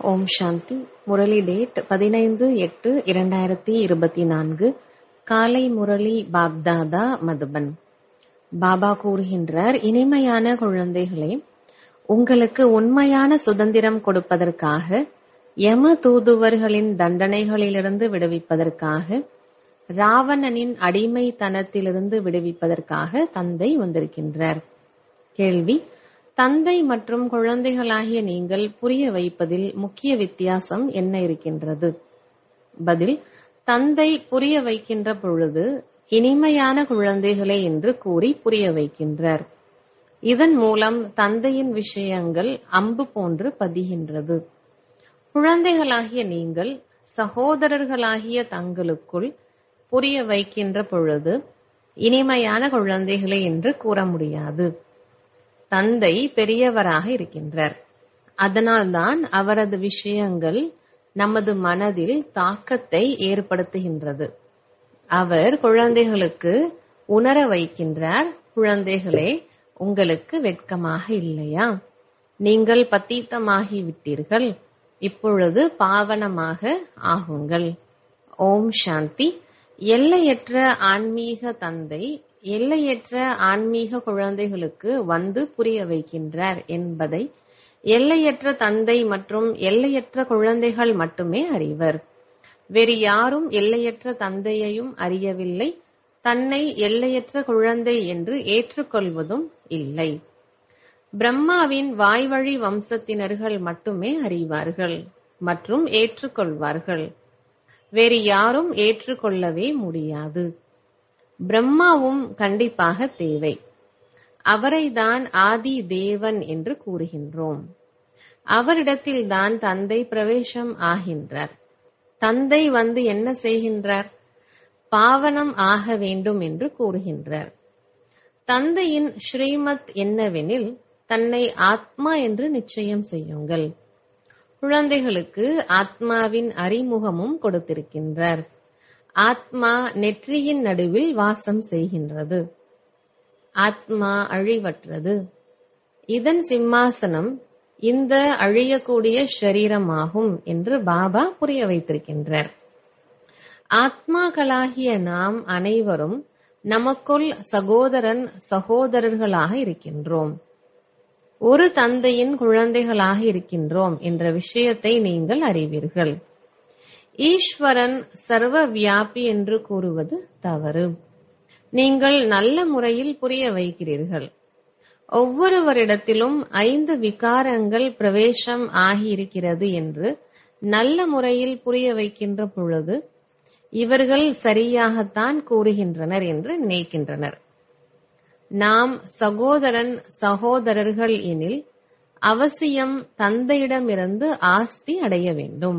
ஓம் சாந்தி. Murali date 15/8/2024. காலை முரளி பாப்தாதா மதுபன். பாபா கூறுகின்றார், இனிமையான குழந்தைகளே, உங்களுக்கு உண்மையான சுதந்திரம் கொடுப்பதற்காக, யம தூதுவர்களின் தண்டனைகளிலிருந்து விடுவிப்பதற்காக, ராவணனின் அடிமைத்தனத்திலிருந்து விடுவிப்பதற்காக தந்தை வந்திருக்கின்றார். கேள்வி: தந்தை மற்றும் குழந்தைகளாகிய நீங்கள் புரிய வைப்பதில் முக்கிய வித்தியாசம் என்ன இருக்கின்றது? பதில்: தந்தை புரிய வைக்கின்ற பொழுது இனிமையான குழந்தைகளே என்று கூறி புரிய வைக்கின்றார். இதன் மூலம் தந்தையின் விஷயங்கள் அம்பு போன்று பதிகின்றது. குழந்தைகளாகிய நீங்கள் சகோதரர்களாகிய தங்களுக்குள் புரிய வைக்கின்ற பொழுது இனிமையான குழந்தைகளே என்று கூற முடியாது. தந்தை பெரியவராக இருக்கின்றார். அதனால்தான் அவரது விஷயங்கள் நமது மனதில் தாக்கத்தை ஏற்படுத்துகின்றது. அவர் குழந்தைகளுக்கு உணர வைக்கின்றார், குழந்தைகளே, உங்களுக்கு வெட்கமாக இல்லையா? நீங்கள் பத்தீத்தமாகி விட்டீர்கள், இப்பொழுது பாவனமாக ஆகுங்கள். ஓம் சாந்தி. எல்லையற்ற ஆன்மீக தந்தை எல்லையற்ற ஆன்மீக குழந்தைகளுக்கு வந்து புரிய வைக்கின்றார் என்பதை எல்லையற்ற தந்தை மற்றும் எல்லையற்ற குழந்தைகள் மட்டுமே அறிவர். வேறு யாரும் எல்லையற்ற தந்தையையும் அறியவில்லை, தன்னை எல்லையற்ற குழந்தை என்று ஏற்றுக்கொள்வதும் இல்லை. பிரம்மாவின் வாய்வழி வம்சத்தினர்கள் மட்டுமே அறிவார்கள் மற்றும் ஏற்றுக்கொள்வார்கள். வேறு யாரும் ஏற்றுக்கொள்ளவே முடியாது. பிரம்மாவும் கண்டிப்பாக தேவை. அவரைதான் ஆதி தேவன் என்று கூறுகின்றோம். அவரிடத்தில்தான் தந்தை பிரவேசம் ஆகின்றார். தந்தை வந்து என்ன செய்கின்றார்? பாவனம் ஆக வேண்டும் என்று கூறுகின்றார். தந்தையின் ஸ்ரீமத் என்னவெனில், தன்னை ஆத்மா என்று நிச்சயம் செய்யுங்கள். குழந்தைகளுக்கு ஆத்மாவின் அறிமுகமும் கொடுத்திருக்கின்றார். ஆத்மா நெற்றியின் நடுவில் வாசம் செய்கின்றது. ஆத்மா அழிவற்றது. இதன் சிம்மாசனம் இந்த அழியக்கூடிய ஷரீரமாகும் என்று பாபா புரிய வைத்திருக்கின்றார். ஆத்மாக்களாகிய நாம் அனைவரும் நமக்குள் சகோதரன் சகோதரர்களாக இருக்கின்றோம். ஒரு தந்தையின் குழந்தைகளாக இருக்கின்றோம் என்ற விஷயத்தை நீங்கள் அறிவீர்கள். ஈஸ்வரன் சர்வ வியாபி என்று கூறுவது தவறு. நீங்கள் நல்ல முறையில் புரிய வைக்கிறீர்கள். ஒவ்வொருவரிடத்திலும் 5 விகாரங்கள் பிரவேசம் ஆகியிருக்கிறது என்று நல்ல முறையில் புரிய வைக்கின்ற பொழுது இவர்கள் சரியாகத்தான் கூறுகின்றனர் என்று நினைக்கின்றனர். நாம் சகோதரன் சகோதரர்கள் எனில் அவசியம் தந்தையிடமிருந்து ஆஸ்தி அடைய வேண்டும்.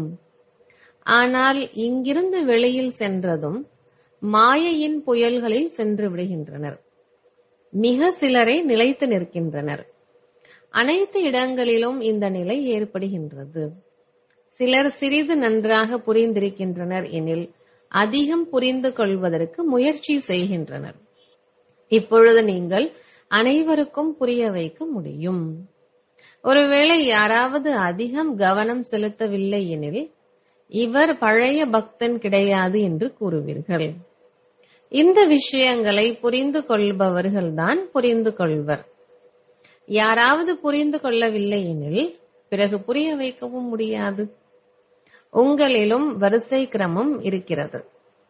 ஆனால் இங்கிருந்து வெளியில் சென்றதும் மாயையின் புயல்களில் சென்று விடுகின்றனர். மிக சிலரே நிலைத்து நிற்கின்றனர். அனைத்து இடங்களிலும் இந்த நிலை ஏற்படுகின்றது. சிலர் சிறிது நன்றாக புரிந்திருக்கின்றனர் எனில் அதிகம் புரிந்து கொள்வதற்கு முயற்சி செய்கின்றனர். இப்பொழுது நீங்கள் அனைவருக்கும் புரிய வைக்க முடியும். ஒருவேளை யாராவது அதிகம் கவனம் செலுத்தவில்லை எனில் இவர் பழைய பக்தன் கிடையாது என்று கூறுவீர்கள். இந்த விஷயங்களை புரிந்து கொள்பவர்கள்தான் புரிந்து கொள்வர். யாராவது புரிந்து கொள்ளவில்லை எனில் பிறகு புரிய வைக்கவும் முடியாது. உங்களிலும் வரிசை கிரமம் இருக்கிறது.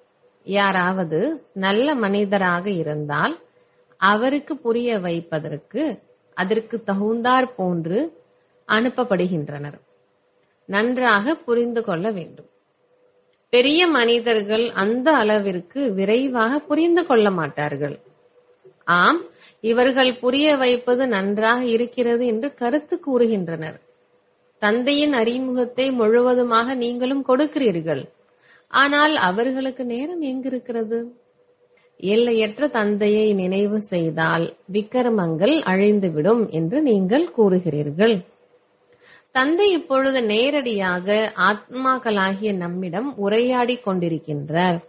யாராவது நல்ல மனிதராக இருந்தால் அவருக்கு புரிய வைப்பதற்கு அதற்கு தகுந்தாற் போன்று அனுப்பப்படுகின்றனர். நன்றாக புரிந்து கொள்ள வேண்டும். பெரிய மனிதர்கள் அந்த அளவிற்கு விரைவாக புரிந்து கொள்ள மாட்டார்கள். ஆம், இவர்கள் புரிய வைப்பது நன்றாக இருக்கிறது என்று கருத்து கூறுகின்றனர். தந்தையின் அறிமுகத்தை முழுவதுமாக நீங்களும் கொடுக்கிறீர்கள். ஆனால் அவர்களுக்கு நேரம் எங்கிருக்கிறது? எல்லையற்ற தந்தையை நினைவு செய்தால் விக்கிரமங்கள் அழிந்துவிடும் என்று நீங்கள் கூறுகிறீர்கள். தந்தை இப்பொழுது நேரடியாக ஆத்மாக்களாகிய நம்மிடம் உரையாடி கொண்டிருக்கின்றார்.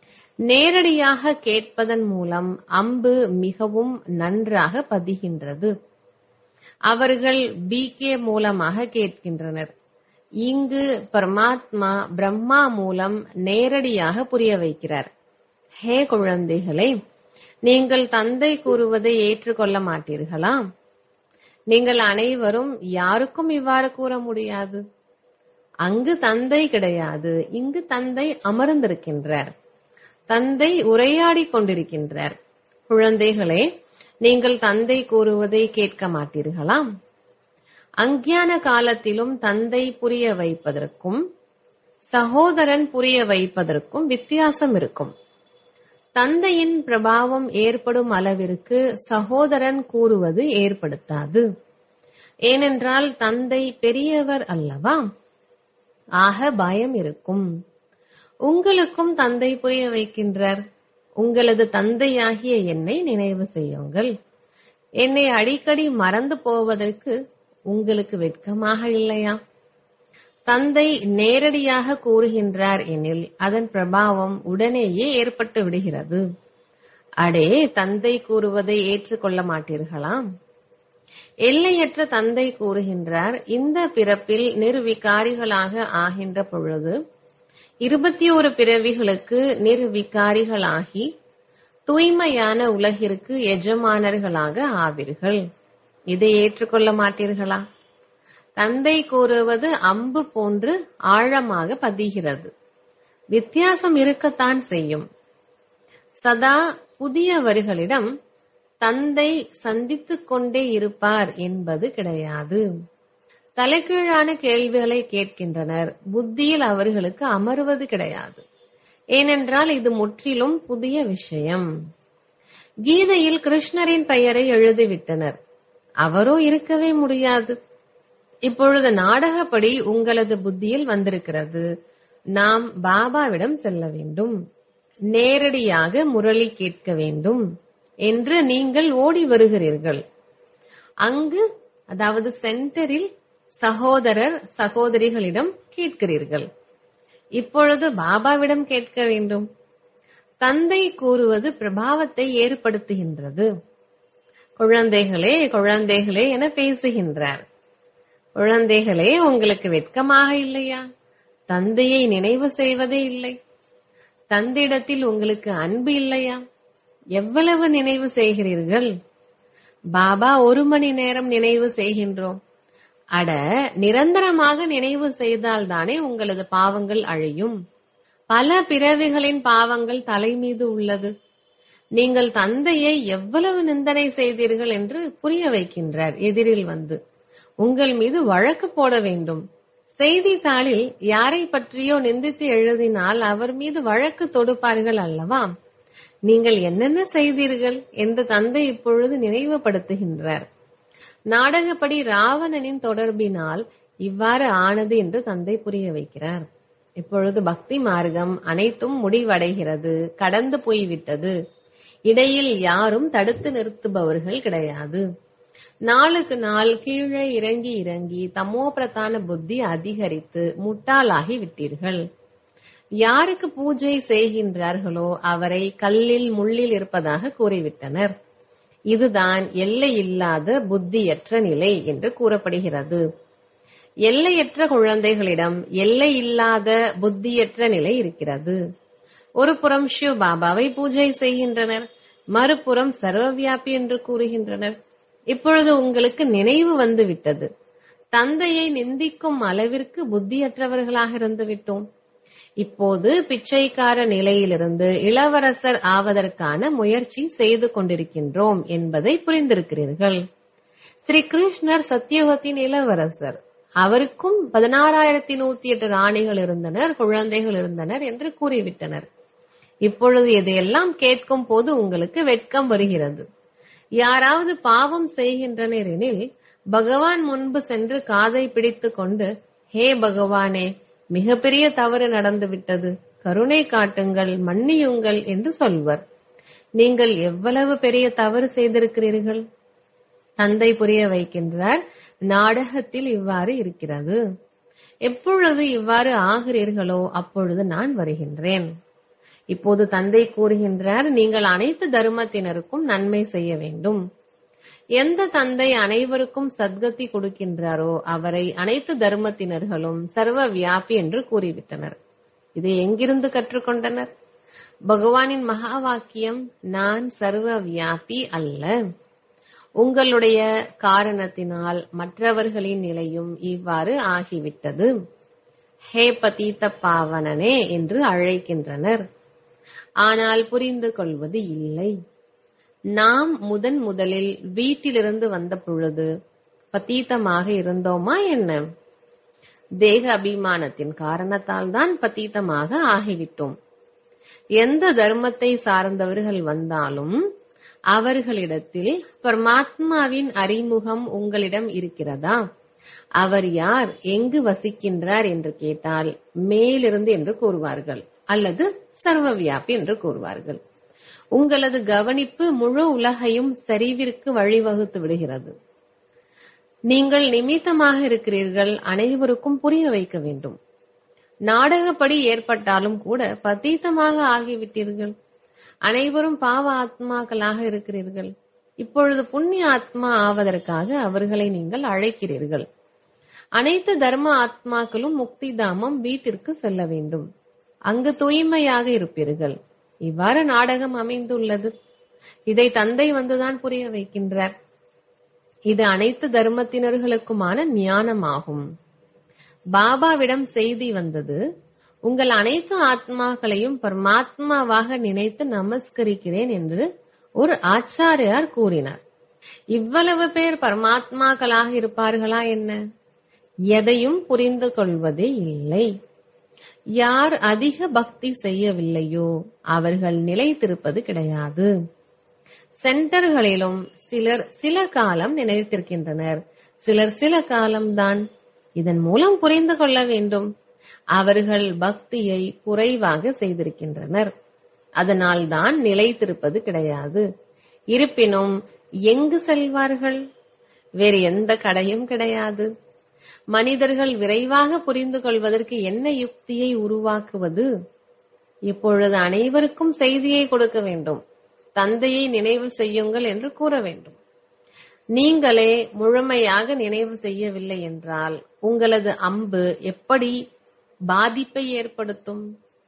நேரடியாக கேட்பதன் மூலம் அம்பு மிகவும் நன்றாக பதிகின்றது. அவர்கள் பிகே மூலமாக கேட்கின்றனர். இங்கு பரமாத்மா பிரம்மா மூலம் நேரடியாக புரிய வைக்கிறார். ஹே குழந்தைகளே, நீங்கள் தந்தை கூறுவதை ஏற்றுக்கொள்ள மாட்டீர்களா? நீங்கள் அனைவரும் யாருக்கும் இவ்வாறு கூற முடியாது. அங்கு தந்தை கிடையாது, இங்கு தந்தை அமர்ந்திருக்கின்றார். தந்தை உரையாடி கொண்டிருக்கின்றார். குழந்தைகளே, நீங்கள் தந்தை கூறுவதை கேட்க மாட்டீர்களா? அஞ்ஞான காலத்திலும் தந்தை புரிய வைப்பதற்கும் சகோதரன் புரிய வைப்பதற்கும் வித்தியாசம் இருக்கும். தந்தையின் பிரபாவம் ஏற்படும் அளவிற்கு சகோதரன் கூறுவது ஏற்படுத்தாது. ஏனென்றால் தந்தை பெரியவர் அல்லவா? ஆக பயம் இருக்கும். உங்களுக்கும் தந்தை புரிய வைக்கின்றார். உங்களது தந்தையாகிய என்னை நினைவு செய்யுங்கள். என்னை அடிக்கடி மறந்து போவதற்கு உங்களுக்கு வெட்கமாக இல்லையா? தந்தை நேரடியாக கூறுகின்றார் எனில் அதன் பிரபாவம் உடனேயே ஏற்பட்டு விடுகிறது. அடே, தந்தை கூறுவதை ஏற்றுக்கொள்ள மாட்டீர்களா? எல்லையற்ற தந்தை கூறுகின்றார், இந்த பிறப்பில் நிர்விகாரிகளாக ஆகின்ற பொழுது 21 பிறவிகளுக்கு நிர்விகாரிகளாகி தூய்மையான உலகிற்கு எஜமானர்களாக ஆவீர்கள். இதை ஏற்றுக்கொள்ள மாட்டீர்களா? தந்தை கூறுவது அம்பு போன்று ஆழமாக பதிகிறது. வித்தியாசம் இருக்கத்தான் செய்யும். சதா புதியவர்களிடம் தந்தை சந்தித்துக் கொண்டே இருப்பார் என்பது கிடையாது. தலைகீழான கேள்விகளை கேட்கின்றனர். புத்தியில் அவர்களுக்கு அமர்வது கிடையாது. ஏனென்றால் இது முற்றிலும் புதிய விஷயம். கீதையில் கிருஷ்ணரின் பெயரை எழுதிவிட்டனர். அவரோ இருக்கவே முடியாது. இப்பொழுது நாடகப்படி உங்களது புத்தியில் வந்திருக்கிறது, நாம் பாபாவிடம் செல்ல வேண்டும், நேரடியாக முரளி கேட்க வேண்டும் என்று நீங்கள் ஓடி வருகிறீர்கள். அங்கு, அதாவது சென்டரில் சகோதரர் சகோதரிகளிடம் கேட்கிறீர்கள். இப்பொழுது பாபாவிடம் கேட்க வேண்டும். தந்தை கூறுவது பிரபாவத்தை ஏற்படுத்துகின்றது. குழந்தைகளே குழந்தைகளே என பேசுகின்றார். குழந்தைகளே, உங்களுக்கு வெட்கமாக இல்லையா? தந்தையை நினைவு செய்வதே இல்லை. தந்தையிடத்தில் உங்களுக்கு அன்பு இல்லையா? எவ்வளவு நினைவு செய்கிறீர்கள்? பாபா 1 மணி நேரம் நினைவு செய்கின்றோம். அட, நிரந்தரமாக நினைவு செய்தால் தானே உங்களது பாவங்கள் அழியும். பல பிறவிகளின் பாவங்கள் தலை மீது உள்ளது. நீங்கள் தந்தையை எவ்வளவு நிந்தனை செய்தீர்கள் என்று புரிய வைக்கின்றார். எதிரில் வந்து உங்கள் மீது வழக்கு போட வேண்டும். செய்தித்தாளில் யாரை பற்றியோ நிந்தித்து எழுதினால் அவர் மீது வழக்கு தொடுப்பார்கள் அல்லவா? நீங்கள் என்னென்ன செய்தீர்கள் என்று தந்தை இப்பொழுது நினைவுபடுத்துகின்றார். நாடகப்படி ராவணனின் தொடர்பினால் இவ்வாறு ஆனது என்று தந்தை புரிய வைக்கிறார். இப்பொழுது பக்தி மார்க்கம் அனைத்தும் முடிவடைகிறது, கடந்து போய்விட்டது. இடையில் யாரும் தடுத்து நிறுத்துபவர்கள் கிடையாது. நாளுக்கு நாள் கீழே இறங்கி இறங்கி தமோ பிரதான புத்தி அதிகரித்து முட்டாளாகி விட்டீர்கள். யாருக்கு பூஜை செய்கின்றார்களோ அவரை கல்லில் முள்ளில் இருப்பதாக கூறிவிட்டனர். இதுதான் எல்லையில்லாத புத்தியற்ற நிலை என்று கூறப்படுகிறது. எல்லையற்ற குழந்தைகளிடம் எல்லையில்லாத புத்தியற்ற நிலை இருக்கிறது. ஒரு புறம் சிவ பாபாவை பூஜை செய்கின்றனர், மறுபுறம் சர்வவியாபி என்று கூறுகின்றனர். இப்பொழுது உங்களுக்கு நினைவு வந்து விட்டது, தந்தையை நிந்திக்கும் அளவிற்கு புத்தியற்றவர்களாக இருந்து விட்டோம். இப்போது பிச்சைக்கார நிலையிலிருந்து இளவரசர் ஆவதற்கான முயற்சி செய்து கொண்டிருக்கின்றோம் என்பதை புரிந்திருக்கிறீர்கள். ஸ்ரீ கிருஷ்ணர் சத்தியுகத்தின் இளவரசர். அவருக்கும் 16,108 ராணிகள் இருந்தனர், குழந்தைகள் இருந்தனர் என்று கூறிவிட்டனர். இப்பொழுது இதையெல்லாம் கேட்கும் போது உங்களுக்கு வெட்கம் வருகிறது. யாராவது பாவம் செய்கின்றனர் எனில் பகவான் முன்பு சென்று காதை பிடித்துக் கொண்டு, ஹே பகவானே, மிகப்பெரிய தவறு நடந்துவிட்டது, கருணை காட்டுங்கள், மன்னியுங்கள் என்று சொல்வர். நீங்கள் எவ்வளவு பெரிய தவறு செய்திருக்கிறீர்கள்? தந்தை புரிய வைக்கின்றார், நாடகத்தில் இவ்வாறு இருக்கிறது. எப்பொழுது இவ்வாறு ஆகிறீர்களோ அப்பொழுது நான் வருகின்றேன். இப்போது தந்தை கூறுகின்றார், நீங்கள் அனைத்து தர்மத்தினருக்கும் நன்மை செய்ய வேண்டும். எந்த தந்தை அனைவருக்கும் சத்கதி கொடுக்கின்றாரோ அவரை அனைத்து தர்மத்தினர்களும் சர்வ வியாபி என்று கூறிவிட்டனர். இதை எங்கிருந்து கற்றுக்கொண்டனர்? பகவானின் மகா வாக்கியம், நான் சர்வ வியாபி அல்ல. உங்களுடைய காரணத்தினால் மற்றவர்களின் நிலையும் இவ்வாறு ஆகிவிட்டது. ஹே பதீத பாவனனே என்று அழைக்கின்றனர். ஆனால் புரிந்து கொள்வது இல்லை. நாம் முதலில் வீட்டிலிருந்து வந்த பொழுது பதீதமாக இருந்தோமா என்ன? தேக அபிமானத்தின் காரணத்தால் தான் பதீதமாக ஆகிவிட்டோம். எந்த தர்மத்தை சார்ந்தவர்கள் வந்தாலும் அவர்களிடத்தில் பரமாத்மாவின் அறிமுகம் உங்களிடம் இருக்கிறதா? அவர் யார், எங்கு வசிக்கின்றார் என்று கேட்டால் மேலிருந்து என்று கூறுவார்கள், அல்லது சர்வவியாபி என்று கூறுவார்கள். உங்களது கவனிப்பு முழு உலகையும் சரிவிற்கு வழிவகுத்து விடுகிறது. நீங்கள் நிமித்தமாக இருக்கிறீர்கள், அனைவருக்கும் புரிய வைக்க வேண்டும். நாடகப்படி ஏற்பட்டாலும் கூட பதீதமாக ஆகிவிட்டீர்கள். அனைவரும் பாவ ஆத்மாக்களாக இருக்கிறீர்கள். இப்பொழுது புண்ணிய ஆத்மா ஆவதற்காக அவர்களை நீங்கள் அழைக்கிறீர்கள். அனைத்து தர்ம ஆத்மாக்களும் முக்தி தாமம் வீட்டிற்கு செல்ல வேண்டும். அங்கு தூய்மையாக இருப்பீர்கள். இவ்வாறு நாடகம் அமைந்துள்ளது. இதை தந்தை வந்துதான் புரிய வைக்கின்றார். இது அனைத்து தர்மத்தினர்களுக்குமான ஞானமாகும். பாபாவிடம் செய்தி வந்தது, உங்கள் அனைத்து ஆத்மாக்களையும் பரமாத்மாவாக நினைத்து நமஸ்கரிக்கிறேன் என்று ஒரு ஆச்சாரியார் கூறினார். இவ்வளவு பேர் பரமாத்மாக்களாக இருப்பார்களா என்ன? எதையும் புரிந்து கொள்வதே இல்லை. யார் அதிக பக்தி செய்யவில்லையோ அவர்கள் நிலைத்திருப்பது கிடையாது. சென்டர்களிலும் சிலர் சில காலம் நினைத்திருக்கின்றனர், சிலர் சில காலம்தான். இதன் மூலம் புரிந்து கொள்ள வேண்டும், அவர்கள் பக்தியை குறைவாக செய்திருக்கின்றனர். அதனால் தான் நிலைத்திருப்பது கிடையாது. இருப்பினும் எங்கு செல்வார்கள்? வேறு எந்த கடையும் கிடையாது. மனிதர்கள் விரைவாக புரிந்து கொள்வதற்கு என்ன யுக்தியை உருவாக்குவது? இப்பொழுது அனைவருக்கும் செய்தியை கொடுக்க வேண்டும். தந்தையை நினைவு செய்யுங்கள் என்று கூற வேண்டும். நீங்களே முழுமையாக நினைவு செய்யவில்லை என்றால் உங்களது அம்பு எப்படி பாதிப்பை ஏற்படுத்தும்?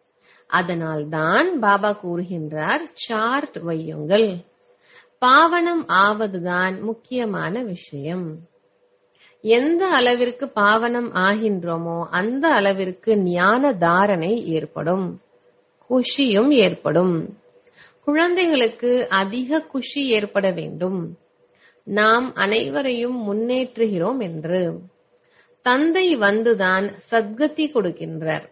அதனால்தான் பாபா கூறுகின்றார், சார்ட் வையுங்கள். பாவனம் ஆவதுதான் முக்கியமான விஷயம். எந்த அளவிற்கு பாவனம் ஆகின்றோமோ அந்த அளவிற்கு ஞான தாரணை ஏற்படும், குஷியும் ஏற்படும். குழந்தைகளுக்கு அதிக குஷி ஏற்பட வேண்டும், நாம் அனைவரையும் முன்னேற்றுகிறோம் என்று. தந்தை வந்துதான் சத்கதி கொடுக்கின்றார்.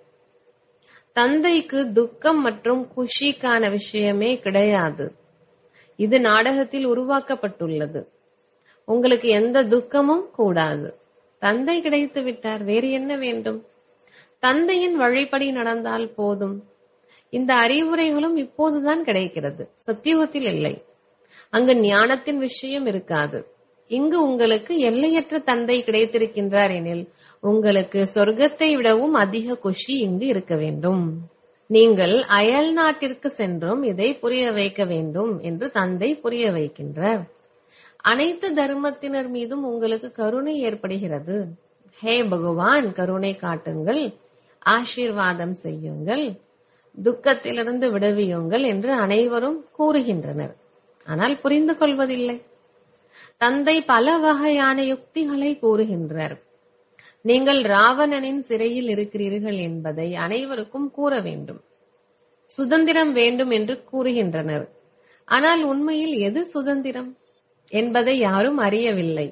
தந்தைக்கு துக்கம் மற்றும் குஷிக்கான விஷயமே கிடையாது. இது நாடகத்தில் உருவாக்கப்பட்டுள்ளது. உங்களுக்கு எந்த துக்கமும் கூடாது. தந்தை கிடைத்து விட்டார், வேறு என்ன வேண்டும்? தந்தையின் வழிப்படி நடந்தால் போதும். இந்த அறிவுரைகளும் இப்போதுதான் கிடைக்கிறது, சத்தியுகத்தில் இல்லை. அங்கு ஞானத்தின் விஷயம் இருக்காது. இங்கு உங்களுக்கு எல்லையற்ற தந்தை கிடைத்திருக்கின்றார் எனில் உங்களுக்கு சொர்க்கத்தை விடவும் அதிக குஷி இங்கு இருக்க வேண்டும். நீங்கள் அயல் நாட்டிற்கு சென்றும் இதை புரிய வைக்க வேண்டும் என்று தந்தை புரிய வைக்கின்றார். அனைத்து தர்மத்தினர் மீதும் உங்களுக்கு கருணை ஏற்படுகிறது. ஹே பகவான், கருணை காட்டுங்கள், ஆசீர்வாதம் செய்யுங்கள், துக்கத்திலிருந்து விடுவியுங்கள் என்று அனைவரும் கூறுகின்றனர். ஆனால் புரிந்து கொள்வதில்லை. தந்தை பல வகையான யுக்திகளை கூறுகின்றார். நீங்கள் ராவணனின் சிறையில் இருக்கிறீர்கள் என்பதை அனைவருக்கும் கூற வேண்டும். சுதந்திரம் வேண்டும் என்று கூறுகின்றனர். ஆனால் உண்மையில் எது சுதந்திரம் என்பதை யாரும் அறியவில்லை.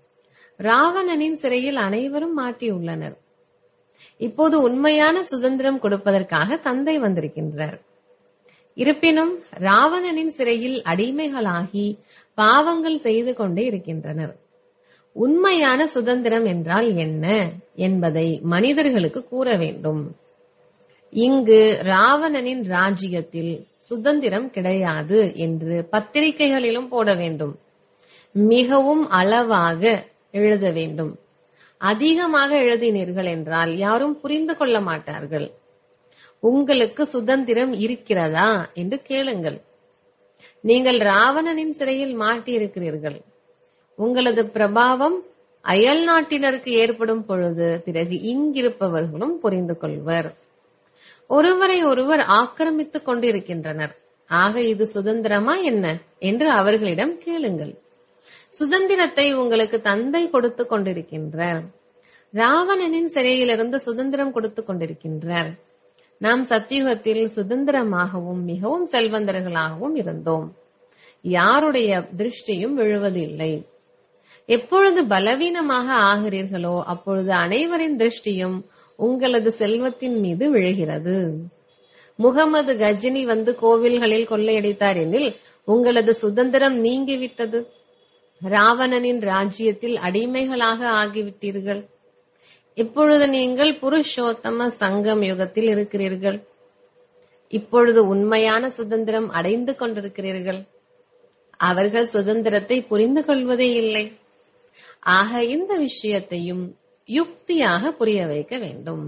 ராவணனின் சிறையில் அனைவரும் மாட்டியுள்ளனர். இப்போது உண்மையான சுதந்திரம் கொடுப்பதற்காக தந்தை வந்திருக்கின்றார். இருப்பினும் ராவணனின் சிறையில் அடிமைகளாகி பாவங்கள் செய்து கொண்டே இருக்கின்றனர். உண்மையான சுதந்திரம் என்றால் என்ன என்பதை மனிதர்களுக்கு கூற வேண்டும். இங்கு ராவணனின் ராஜ்யத்தில் சுதந்திரம் கிடையாது என்று பத்திரிகைகளிலும் போட வேண்டும். மிகவும் அளவாக எழுத வேண்டும். அதிகமாக எழுதினீர்கள் என்றால் யாரும் புரிந்து கொள்ள மாட்டார்கள். உங்களுக்கு சுதந்திரம் இருக்கிறதா என்று கேளுங்கள். நீங்கள் ராவணனின் சிறையில் மாட்டியிருக்கிறீர்கள். உங்களது பிரபாவம் அயல் நாட்டினருக்கு ஏற்படும் பொழுது பிறகு இங்கிருப்பவர்களும் புரிந்து கொள்வர். ஒருவரை ஒருவர் ஆக்கிரமித்துக் கொண்டிருக்கின்றனர். ஆக இது சுதந்திரமா என்ன என்று அவர்களிடம் கேளுங்கள். சுதந்திரத்தை உங்களுக்கு தந்தை கொடுத்து கொண்டிருக்கின்றார். ராவணனின் சிறையிலிருந்து சுதந்திரம் கொடுத்து கொண்டிருக்கின்றார். நாம் சத்தியுகத்தில் சுதந்திரமாகவும் மிகவும் செல்வந்தர்களாகவும் இருந்தோம். யாருடைய திருஷ்டியும் விழுவதில்லை. எப்பொழுது பலவீனமாக ஆகிறீர்களோ அப்பொழுது அனைவரின் திருஷ்டியும் உங்களது செல்வத்தின் மீது விழுகிறது. முகமது கஜினி வந்து கோவில்களில் கொள்ளையடித்தார் எனில் உங்களது சுதந்திரம் நீங்கிவிட்டது. ராவணனின் ராஜ்யத்தில் அடிமைகளாக ஆகிவிட்டீர்கள். இப்பொழுது நீங்கள் புருஷோத்தம சங்கம் யுகத்தில் இருக்கிறீர்கள். இப்பொழுது உண்மையான சுதந்திரம் அடைந்து கொண்டிருக்கிறீர்கள். அவர்கள் சுதந்திரத்தை புரிந்து கொள்வதே இல்லை. ஆக இந்த விஷயத்தையும் யுக்தியாக புரிய வைக்க வேண்டும்.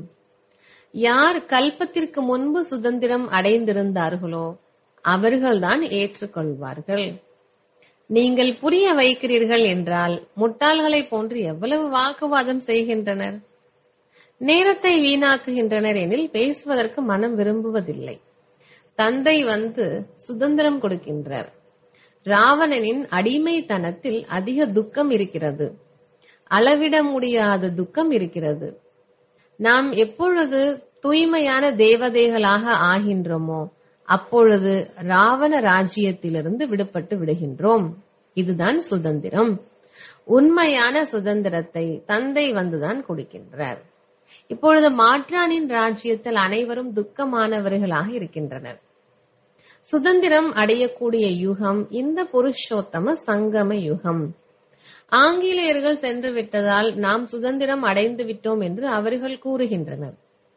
யார் கல்பத்திற்கு முன்பு சுதந்திரம் அடைந்திருந்தார்களோ அவர்கள்தான் ஏற்றுக்கொள்வார்கள். நீங்கள் புரிய வைக்கிறீர்கள் என்றால் முட்டாள்களை போன்று எவ்வளவு வாக்குவாதம் செய்கின்றனர். நேரத்தை வீணாக்குகின்றனர் எனில் பேசுவதற்கு மனம் விரும்புவதில்லை. தந்தை வந்து சுதந்திரம் கொடுக்கின்றார். ராவணனின் அடிமைத்தனத்தில் அதிக துக்கம் இருக்கிறது. அளவிட முடியாத துக்கம் இருக்கிறது. நாம் எப்பொழுது தூய்மையான தேவதைகளாக ஆகின்றோமோ அப்பொழுது ராவண ராஜ்யத்திலிருந்து விடுபட்டு விடுகின்றோம். இதுதான் சுதந்திரம். உண்மையான சுதந்திரத்தை தந்தை வந்துதான் கொடுக்கின்றார். இப்பொழுது மாற்றானின் ராஜ்யத்தில் அனைவரும் துக்கமானவர்களாக இருக்கின்றனர். சுதந்திரம் அடையக்கூடிய யுகம் இந்த புருஷோத்தம சங்கம யுகம். ஆங்கிலேயர்கள் சென்று விட்டதால் நாம் சுதந்திரம் அடைந்து விட்டோம் என்று அவர்கள் கூறுகின்றனர்.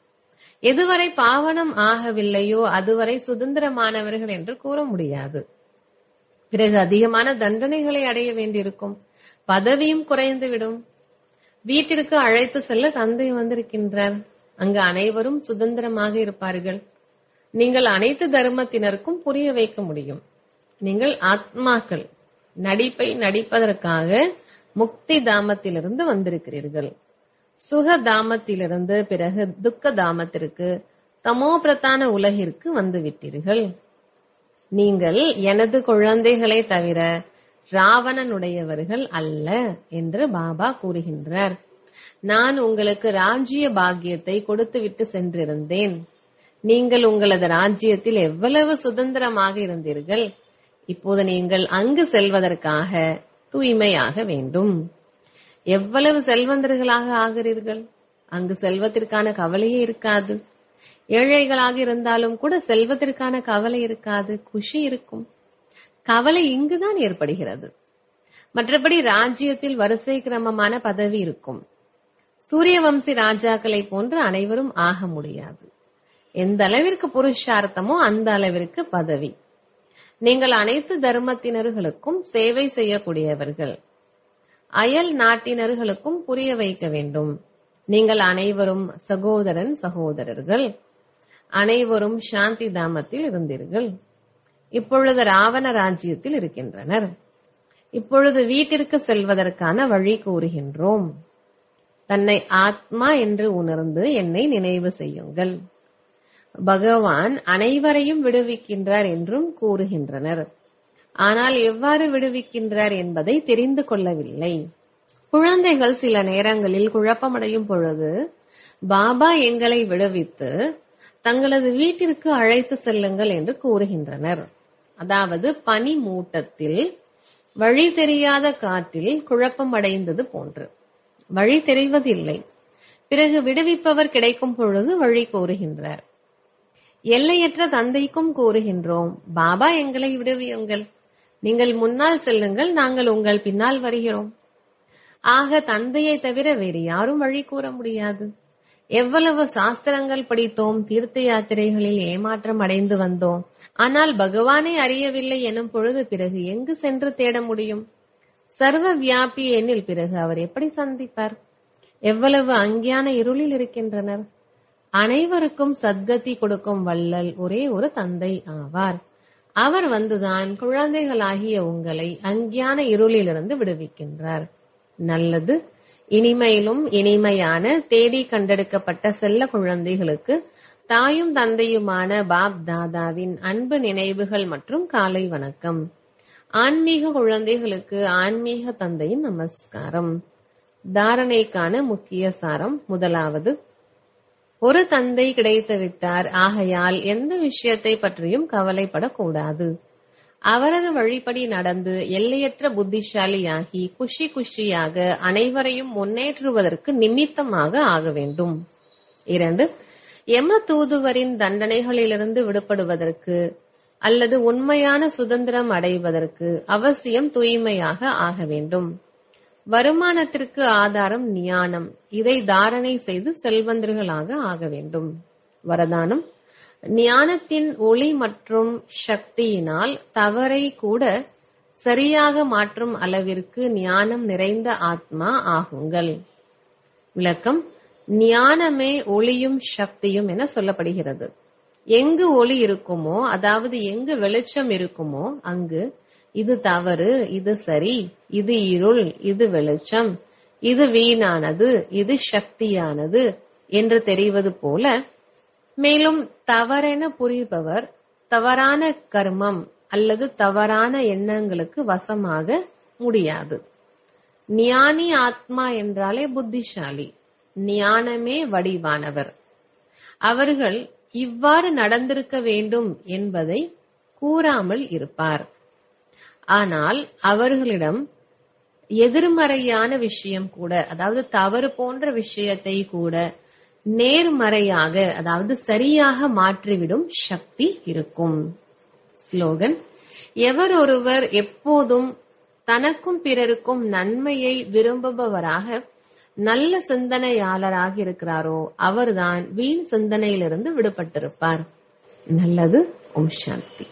எதுவரை பாவனம் ஆகவில்லையோ அதுவரை சுதந்திரமானவர்கள் என்று கூற முடியாது. பிறகு அதிகமான தண்டனைகளை அடைய வேண்டியிருக்கும். பதவியும் குறைந்துவிடும். வீட்டிற்கு அழைத்து செல்ல தந்தை வந்திருக்கின்றார். அங்கு அனைவரும் சுதந்திரமாக இருப்பார்கள். நீங்கள் அனைத்து தர்மத்தினருக்கும் புரிய வைக்க முடியும். நீங்கள் ஆத்மாக்கள். நடிப்பை நடிப்பதற்காக முக்தி தாமத்திலிருந்து வந்திருக்கிறீர்கள். சுக தாமத்திலிருந்து பிறகு துக்க தாமத்திற்கு தமோ பிரதான உலகிற்கு வந்துவிட்டீர்கள். நீங்கள் எனது குழந்தைகளை தவிர ராவணனுடையவர்கள் அல்ல என்று பாபா கூறுகின்றார். நான் உங்களுக்கு ராஜ்ய பாக்கியத்தை கொடுத்துவிட்டு சென்றிருந்தேன். நீங்கள் உங்களது ராஜ்யத்தில் எவ்வளவு சுதந்திரமாக இருந்தீர்கள். இப்போது நீங்கள் அங்கு செல்வதற்காக தூய்மையாக வேண்டும். எவ்வளவு செல்வந்தர்களாக ஆகிறீர்கள். அங்கு செல்வத்திற்கான கவலையே இருக்காது. ஏழைகளாக இருந்தாலும் கூட செல்வத்திற்கான கவலை இருக்காது. குஷி இருக்கும். கவலை இங்குதான் ஏற்படுகிறது. மற்றபடி ராஜ்யத்தில் வரிசை கிரமமான பதவி இருக்கும். சூரியவம்சி ராஜாக்களை போன்று அனைவரும் ஆக முடியாது. எந்த அளவிற்கு புருஷார்த்தமோ அந்த அளவிற்கு பதவி. நீங்கள் அனைத்து தர்மத்தினர்களுக்கும் சேவை செய்யக்கூடியவர்கள். அயல் நாட்டினர்களுக்கும் புரிய வைக்க வேண்டும். நீங்கள் அனைவரும் சகோதரன் சகோதரர்கள். அனைவரும் சாந்தி தாமத்தில் இருந்தீர்கள். இப்பொழுது ராவண ராஜ்யத்தில் இருக்கின்றனர். இப்பொழுது வீட்டிற்கு செல்வதற்கான வழி கூறுகின்றோம். தன்னை ஆத்மா என்று உணர்ந்து என்னை நினைவு செய்யுங்கள். பகவான் அனைவரையும் விடுவிக்கின்றார் என்றும் கூறுகின்றனர். ஆனால் எவ்வாறு விடுவிக்கின்றார் என்பதை தெரிந்து கொள்ளவில்லை. குழந்தைகள் சில நேரங்களில் குழப்பமடையும் பொழுது பாபா எங்களை விடுவித்து தங்களது வீட்டிற்கு அழைத்து செல்லுங்கள் என்று கூறுகின்றனர். அதாவது பனி மூட்டத்தில் வழி தெரியாத காட்டில் குழப்பம் அடைந்தது போன்று. வழி தெரிவதில்லை. பிறகு விடுவிப்பவர் கிடைக்கும் பொழுது வழி கூறுகின்றார். எல்லையற்ற தந்தைக்கும் கூறுகின்றோம், பாபா எங்களை விடுவியுங்கள். நீங்கள் முன்னால் செல்லுங்கள், நாங்கள் உங்கள் பின்னால் வருகிறோம். ஆக தந்தையை தவிர வேறு யாரும் வழி கூற முடியாது. எவ்வளவு சாஸ்திரங்கள் படித்தோம், தீர்த்த யாத்திரைகளில் ஏமாற்றம் அடைந்து வந்தோம். ஆனால் பகவானை அறியவில்லை எனும் பொழுது பிறகு எங்கு சென்று தேட முடியும்? சர்வ வியாபி எனில் பிறகு அவர் எப்படி சந்திப்பார்? எவ்வளவு அஞ்ஞான இருளில் இருக்கின்றனர். அனைவருக்கும் சத்கதி கொடுக்கும் வள்ளல் ஒரே ஒரு தந்தை ஆவார். அவர் வந்துதான் குழந்தைகளாகிய உங்களை அஞ்ஞான இருளிலிருந்து விடுவிக்கின்றார். நல்லது. இனிமையிலும் இனிமையான தேடி கண்டெடுக்கப்பட்ட செல்ல குழந்தைகளுக்கு தாயும் தந்தையுமான பாப் தாதாவின் அன்பு நினைவுகள் மற்றும் காலை வணக்கம். ஆன்மீக குழந்தைகளுக்கு ஆன்மீக தந்தையின் நமஸ்காரம். தாரணைக்கான முக்கிய சாரம். முதலாவது, ஒரு தந்தை கிடைத்து விட்டார். ஆகையால் எந்த விஷயத்தை பற்றியும் கவலைப்படக்கூடாது. அவரது வழிப்படி நடந்து எல்லையற்ற புத்திசாலியாகி குஷி குஷியாக அனைவரையும் முன்னேற்றுவதற்கு நிமித்தமாக ஆக வேண்டும். 2, யம தூதுவரின் தண்டனைகளிலிருந்து விடுபடுவதற்கு அல்லது உண்மையான சுதந்திரம் அடைவதற்கு அவசியம் தூய்மையாக ஆக வேண்டும். வருமானத்திற்கு ஆதாரம் ஞானம். இதை தாரணை செய்து செல்வந்தர்களாக ஆக வேண்டும். வரதானம். ஞானத்தின் ஒளி மற்றும் சக்தியினால் தவறை கூட சரியாக மாற்றும் அளவிற்கு ஞானம் நிறைந்த ஆத்மா ஆகுங்கள். விளக்கம். ஞானமே ஒளியும் சக்தியும் என சொல்லப்படுகிறது. எங்கு ஒளி இருக்குமோ, அதாவது எங்கு வெளிச்சம் இருக்குமோ, அங்கு இது தவறு, இது சரி, இது இருள், இது வெளிச்சம், இது வீணானது, இது சக்தியானது என்று தெரிவது போல, மேலும் தவறென புரிபவர் தவறான கர்மம் அல்லது தவறான எண்ணங்களுக்கு வசமாக முடியாது. ஞானி ஆத்மா என்றாலே புத்திசாலி, ஞானமே வடிவானவர். அவர்கள் இவ்வாறு நடந்திருக்க வேண்டும் என்பதை கூறாமல் இருப்பார். ஆனால் அவர்களிடம் எதிர்மறையான விஷயம் கூட, அதாவது தவறு போன்ற விஷயத்தை கூட நேர்மறையாக, அதாவது சரியாக மாற்றிவிடும் சக்தி இருக்கும். ஸ்லோகன். எவர் ஒருவர் எப்போதும் தனக்கும் பிறருக்கும் நன்மையை விரும்புபவராக நல்ல சிந்தனையாளராக இருக்கிறாரோ அவர்தான் வீண் சிந்தனையிலிருந்து விடுபட்டிருப்பார். நல்லது. ஓம் சாந்தி.